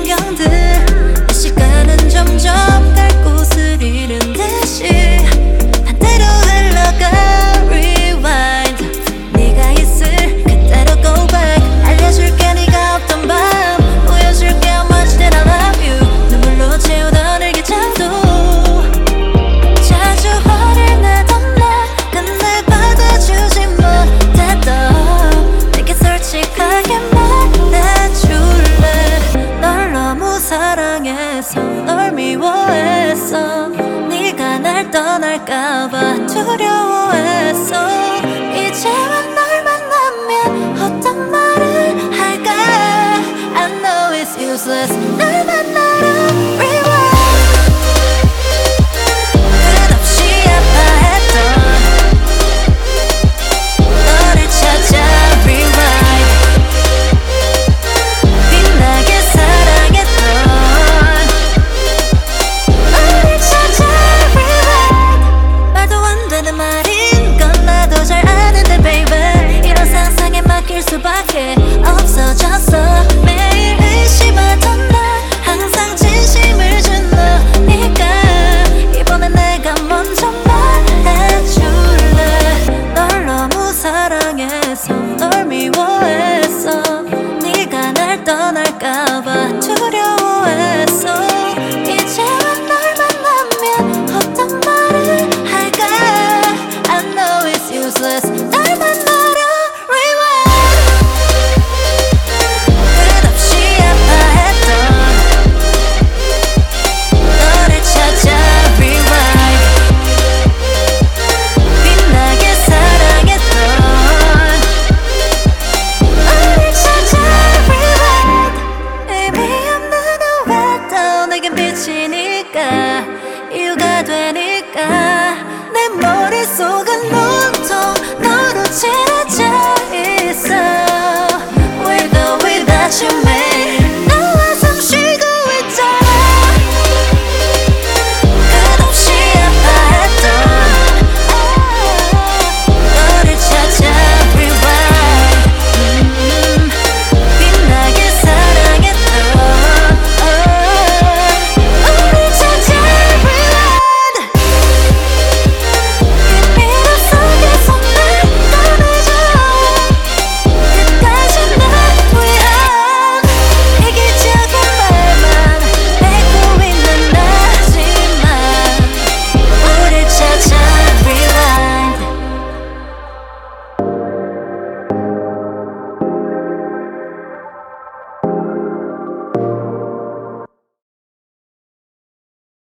풍경들 이 시간은 점점 갈 곳을 잃은 듯이 반대로 흘러가 rewind 네가 있을 그대로 go back 알려줄게 네가 없던 밤 보여줄게 how much that I love you 눈물로 채우던 일기장도 자주 화를 내던 나 근데 받아주지 못했던 내게 솔직하게 말해줄래 널 너무 사랑해서 널 미워했어 네가 날 떠날까봐 두려워했어 이제와 널 만나면 어떤 말을 할까 I know it's useless 날 만나러 rewind 끝없이 아파했던 너를 찾아 rewind 빛나게 사랑했던 너를 찾아 rewind 말도 안 되는 말인 건 나도 잘 아는데 baby 이런 상상에 맡길 수밖에 없어졌어 매일 의심하던 나 항상 진심을 준 너니까 이번엔 내가 먼저 말해줄래 널 너무 사랑해서 널 미워했어 네가 날 떠날까봐 두려워했어 이제와 널 만나면 어떤 말을 할까 I know it's useless 날 만나러 rewind 끝없이 아파했던 너를 찾아 rewind 빛나게 사랑했던 너를 찾아 rewind 의미 없는 후회도 내겐 비치니까 이유가 되니까 내 머릿속을